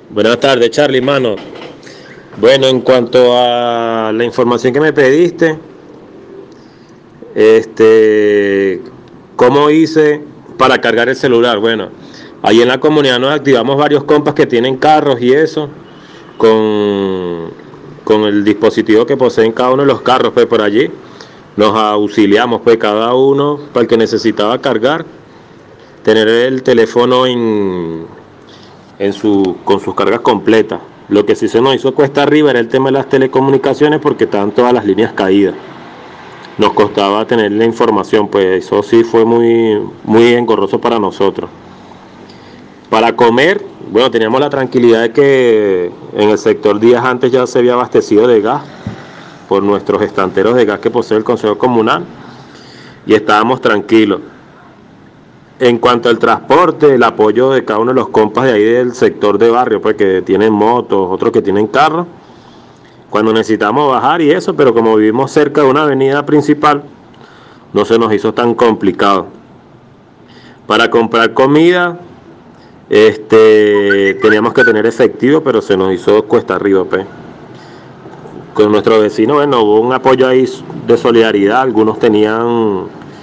Buenas tardes, Charlie, mano. Bueno, en cuanto a la información que me pediste, este, ¿cómo hice para cargar el celular? Bueno, ahí en la comunidad nos activamos varios compas que tienen carros y eso, con, con el dispositivo que poseen cada uno de los carros, pues por allí nos auxiliamos, pues cada uno para el que necesitaba cargar, tener el teléfono con sus cargas completas. Lo que sí se nos hizo cuesta arriba era el tema de las telecomunicaciones porque estaban todas las líneas caídas. Nos costaba tener la información, pues eso sí fue muy engorroso para nosotros. Para comer, bueno, teníamos la tranquilidad de que en el sector días antes ya se había abastecido de gas por nuestros estanteros de gas que posee el Consejo Comunal y estábamos tranquilos. En cuanto al transporte, el apoyo de cada uno de los compas de ahí del sector de barrio, pues que tienen motos, otros que tienen carros, cuando necesitamos bajar y eso, pero como vivimos cerca de una avenida principal, no se nos hizo tan complicado. Para comprar comida, teníamos que tener efectivo, pero se nos hizo cuesta arriba, pues. Con nuestros vecinos, bueno, hubo un apoyo ahí de solidaridad, algunos tenían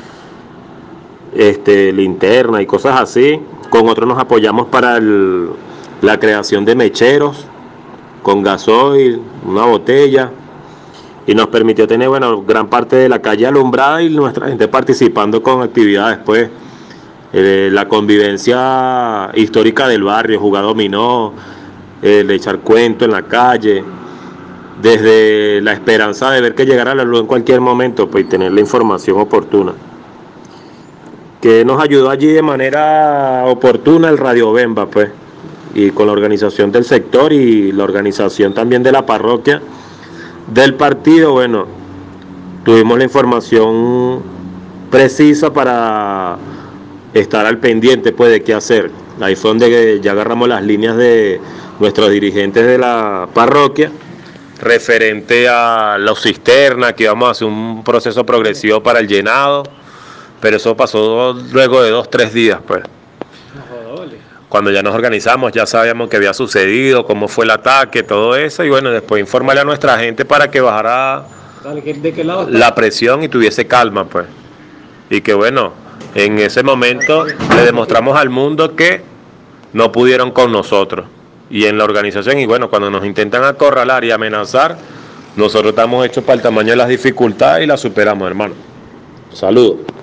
linterna y cosas así. Con otros nos apoyamos para la creación de mecheros con gasoil, una botella, y nos permitió tener, bueno, gran parte de la calle alumbrada y nuestra gente participando con actividades, pues, la convivencia histórica del barrio, jugar dominó, de echar cuento en la calle, desde la esperanza de ver que llegara la luz en cualquier momento, pues, y tener la información oportuna. Que nos ayudó allí de manera oportuna el Radio Bemba, pues, y con la organización del sector y la organización también de la parroquia del partido, bueno, tuvimos la información precisa para estar al pendiente, pues, de qué hacer. Ahí fue donde ya agarramos las líneas de nuestros dirigentes de la parroquia referente a la cisterna, que íbamos a hacer un proceso progresivo para el llenado. Pero eso pasó luego de 2-3 días, pues. Cuando ya nos organizamos, ya sabíamos qué había sucedido, cómo fue el ataque, todo eso. Y bueno, después informarle a nuestra gente para que bajara ¿De qué lado está? la presión y tuviese calma, pues. Y que bueno, en ese momento le demostramos al mundo que no pudieron con nosotros. Y en la organización, y bueno, cuando nos intentan acorralar y amenazar, nosotros estamos hechos para el tamaño de las dificultades y las superamos, hermano. Saludos.